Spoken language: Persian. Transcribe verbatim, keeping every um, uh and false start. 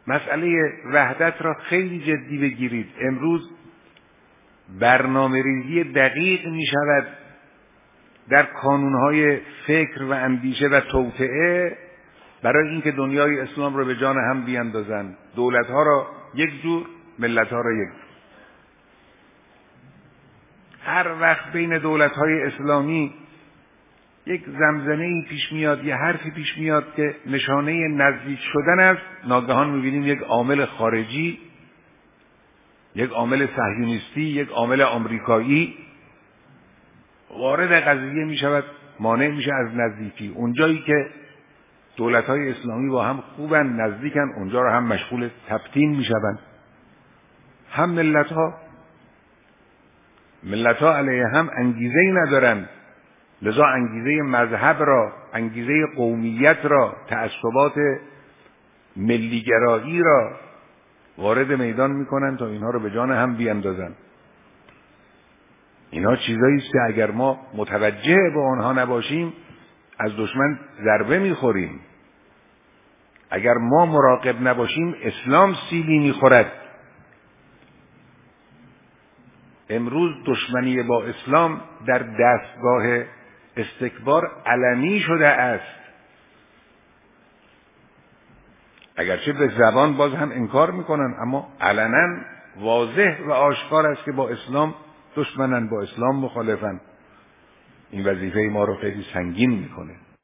مسئله وحدت را خیلی جدی بگیرید. امروز برنامه ریزی دقیق می شود در کانونهای فکر و اندیشه و توطئه برای اینکه دنیای اسلام را به جان هم بیاندازند، دولتها را یک جور، ملتها را یک جور. هر وقت بین دولتهای اسلامی یک زمزمه‌ای پیش میاد، یه حرفی پیش میاد که نشانه نزدیک شدن است، ناگهان میبینیم یک عامل خارجی، یک عامل صهیونیستی، یک عامل آمریکایی وارد قضیه میشود، مانع میشه از نزدیکی. اونجایی که دولت‌های اسلامی با هم خوبن، نزدیکن، اونجا را هم مشغول تبطین میشوند. هم ملت‌ها ملت‌ها علیه هم انگیزه‌ای ندارند، لذا انگیزه مذهب را، انگیزه قومیت را، تعصبات ملیگرایی را وارد میدان میکنن تا اینها رو به جان هم بیاندازن. اینها چیزایی است که اگر ما متوجه به آنها نباشیم از دشمن ضربه میخوریم. اگر ما مراقب نباشیم اسلام سیلی میخورد. امروز دشمنی با اسلام در دستگاه استکبار علنی شده است. اگرچه به زبان باز هم انکار میکنن، اما علنا واضح و آشکار است که با اسلام دشمنن، با اسلام مخالفن. این وظیفه ما رو خیلی سنگین میکنه.